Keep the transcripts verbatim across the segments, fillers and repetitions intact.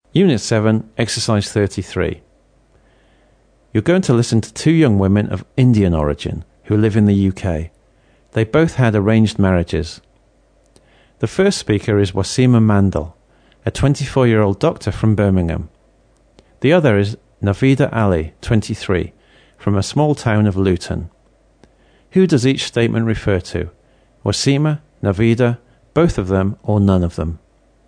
Unit seven, Exercise thirty-three. You're going to listen to two young women of Indian origin who live in the U K. They both had arranged marriages. The first speaker is Wasima Mandal, a twenty-four-year-old doctor from Birmingham. The other is Navida Ali, twenty-three, from a small town of Luton. Who does each statement refer to? Wasima, Navida, both of them, or none of them?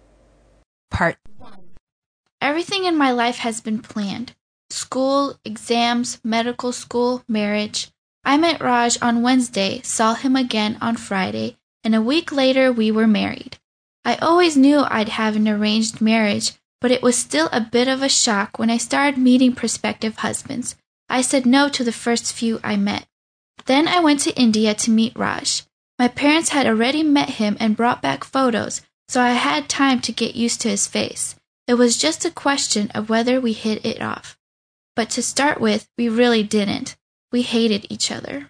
Part one. Everything in my life has been planned. School, exams, medical school, marriage. I met Raj on Wednesday, saw him again on Friday, and a week later we were married. I always knew I'd have an arranged marriage, but it was still a bit of a shock when I started meeting prospective husbands. I said no to the first few I met. Then I went to India to meet Raj. My parents had already met him and brought back photos, so I had time to get used to his face. It was just a question of whether we hit it off. But to start with, we really didn't. We hated each other.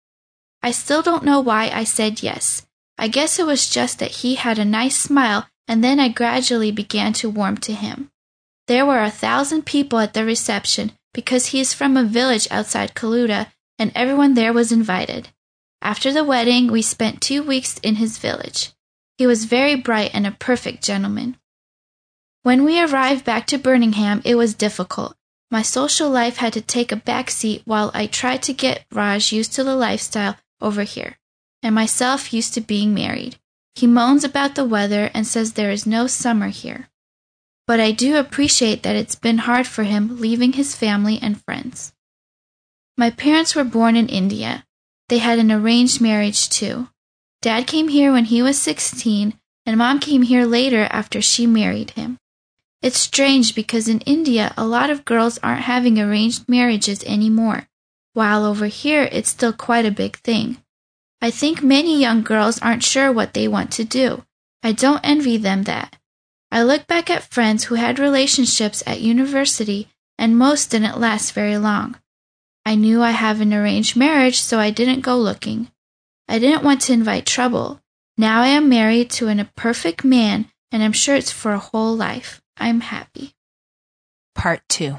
I still don't know why I said yes. I guess it was just that he had a nice smile, and then I gradually began to warm to him. There were a thousand people at the reception because he is from a village outside Kaluta, and everyone there was invited. After the wedding, we spent two weeks in his village. He was very bright and a perfect gentleman. When we arrived back to Birmingham, it was difficult. My social life had to take a back seat while I tried to get Raj used to the lifestyle over here, and myself used to being married. He moans about the weather and says there is no summer here. But I do appreciate that it's been hard for him leaving his family and friends. My parents were born in India. They had an arranged marriage too. Dad came here when he was sixteen, and Mom came here later after she married him. It's strange because in India, a lot of girls aren't having arranged marriages anymore, while over here it's still quite a big thing. I think many young girls aren't sure what they want to do. I don't envy them that. I look back at friends who had relationships at university, and most didn't last very long. I knew I have an arranged marriage, so I didn't go looking. I didn't want to invite trouble. Now I am married to an, a perfect man, and I'm sure it's for a whole life. I'm happy. Part two.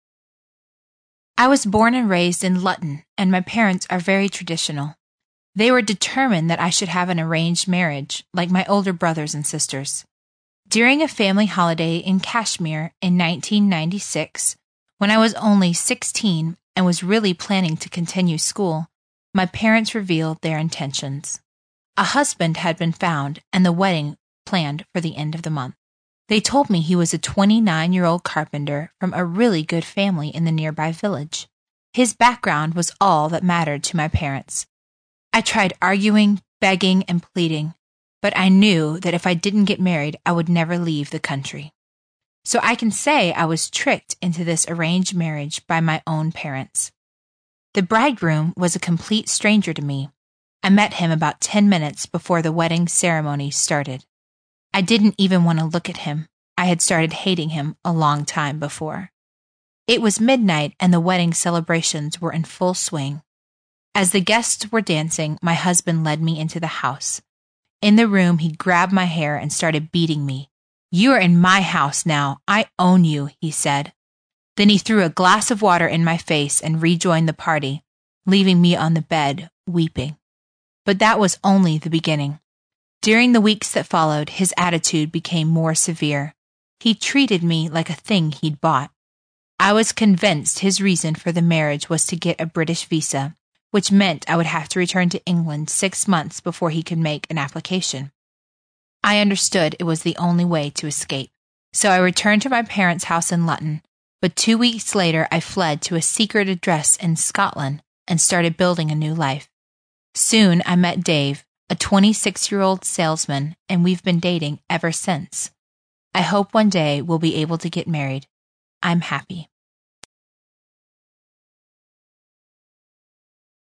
I was born and raised in Luton, and my parents are very traditional. They were determined that I should have an arranged marriage, like my older brothers and sisters. During a family holiday in Kashmir in nineteen ninety-six, when I was only sixteen and was really planning to continue school, my parents revealed their intentions. A husband had been found and the wedding planned for the end of the month. They told me he was a twenty-nine-year-old carpenter from a really good family in the nearby village. His background was all that mattered to my parents. I tried arguing, begging, and pleading, but I knew that if I didn't get married, I would never leave the country. So I can say I was tricked into this arranged marriage by my own parents. The bridegroom was a complete stranger to me. I met him about ten minutes before the wedding ceremony started. I didn't even want to look at him. I had started hating him a long time before. It was midnight and the wedding celebrations were in full swing. As the guests were dancing, my husband led me into the house. In the room, he grabbed my hair and started beating me. "You are in my house now. I own you," he said. Then he threw a glass of water in my face and rejoined the party, leaving me on the bed, weeping. But that was only the beginning. During the weeks that followed, his attitude became more severe. He treated me like a thing he'd bought. I was convinced his reason for the marriage was to get a British visa, which meant I would have to return to England six months before he could make an application. I understood it was the only way to escape, so I returned to my parents' house in Luton, but two weeks later I fled to a secret address in Scotland and started building a new life. Soon I met Dave, a twenty-six-year-old salesman, and we've been dating ever since. I hope one day we'll be able to get married. I'm happy.